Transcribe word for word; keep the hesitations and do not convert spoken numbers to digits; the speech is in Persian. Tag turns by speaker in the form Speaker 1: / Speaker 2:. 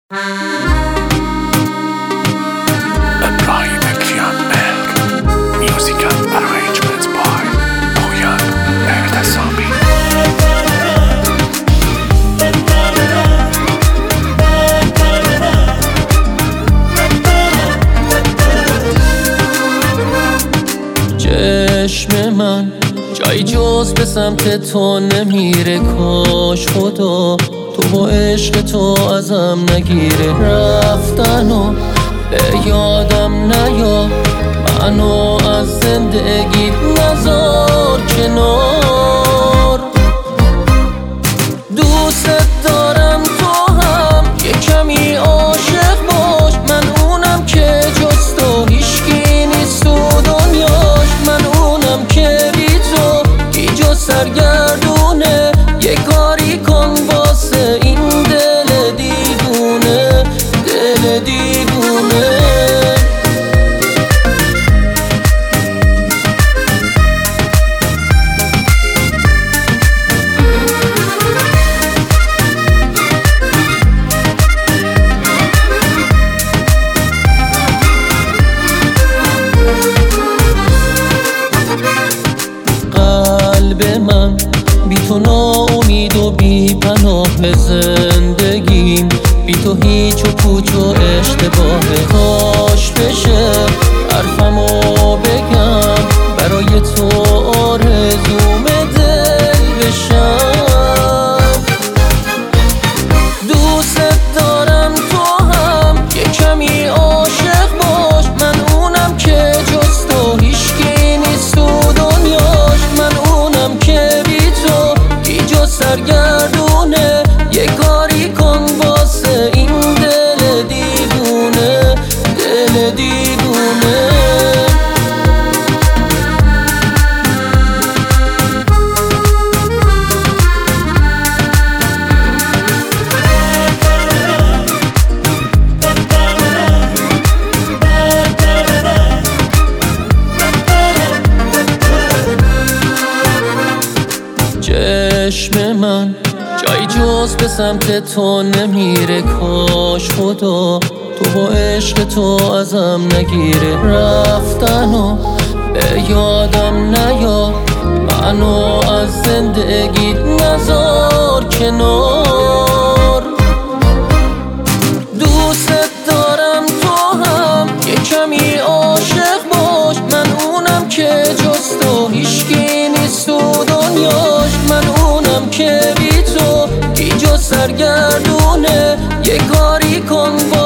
Speaker 1: ابراهیم کیان ملک. Music and arrangements by پویان اعتصامی.
Speaker 2: چشم من جایی جز به سمت تو نمیره، کاش خدا تو با عشق تو ازم نگیره. رفتن و به یادم نیا، منو از زندگی نذار کنار. دوست دارم تو هم یه کمی عاشق باش، من اونم که جز تو هیچکی نیست تو دنیاش. من اونم که بی تو بی جز سرگردونه، یه کاری کن واسه این دل دیوونه، دل دیوونه. قلب من بی تو ناامید و بی پناه، زندگیم بی تو هیچ و پوچ و اشتباهه. کاش بشه حرفمو بگم، برای تو آرزوم دل بشم. دوست دارم تو هم یه کمی عاشق باش، من اونم که جز تو هیچکی نیست تو دنیاش. من اونم که بی تو بی جز سرگردونه، یه کاری کن واسه این دل دیوونه، دل دیوونه. چشم من جایی جز به سمت تو نمیره، کاش خدا تو با عشق تو ازم نگیره. رفتن و به یادم نیا، منو از زندگی نذار کنار. دوست دارم تو هم یه کمی عاشق باش، من اونم که جز تو هیچکی نیست تو دنیاش. من اونم که بی تو بی جز سرگردونه، یه کاری کن